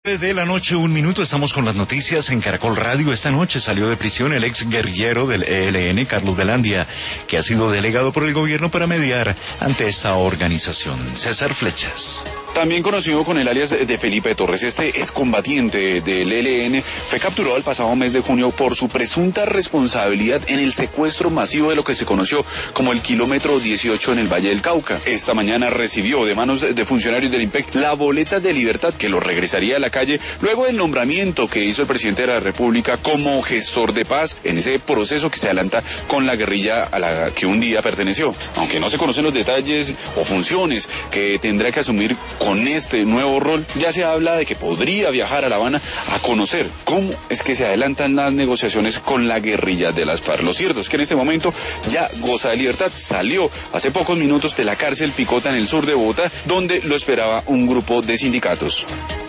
De la noche, 1 minuto, estamos con las noticias en Caracol Radio. Esta noche salió de prisión el ex guerrillero del ELN, Carlos Velandia, que ha sido delegado por el gobierno para mediar ante esta organización. César Flechas. También conocido con el alias de Felipe Torres, este excombatiente del ELN fue capturado el pasado mes de junio por su presunta responsabilidad en el secuestro masivo de lo que se conoció como el kilómetro 18 en el Valle del Cauca. Esta mañana recibió de manos de funcionarios del IMPEC la boleta de libertad que lo regresaría a la calle luego del nombramiento que hizo el presidente de la República como gestor de paz en ese proceso que se adelanta con la guerrilla a la que un día perteneció. Aunque no se conocen los detalles o funciones que tendrá que asumir con este nuevo rol, ya se habla de que podría viajar a La Habana a conocer cómo es que se adelantan las negociaciones con la guerrilla de las FARC. Lo cierto es que en este momento ya goza de libertad. Salió hace pocos minutos de la cárcel Picota en el sur de Bogotá, donde lo esperaba un grupo de sindicatos.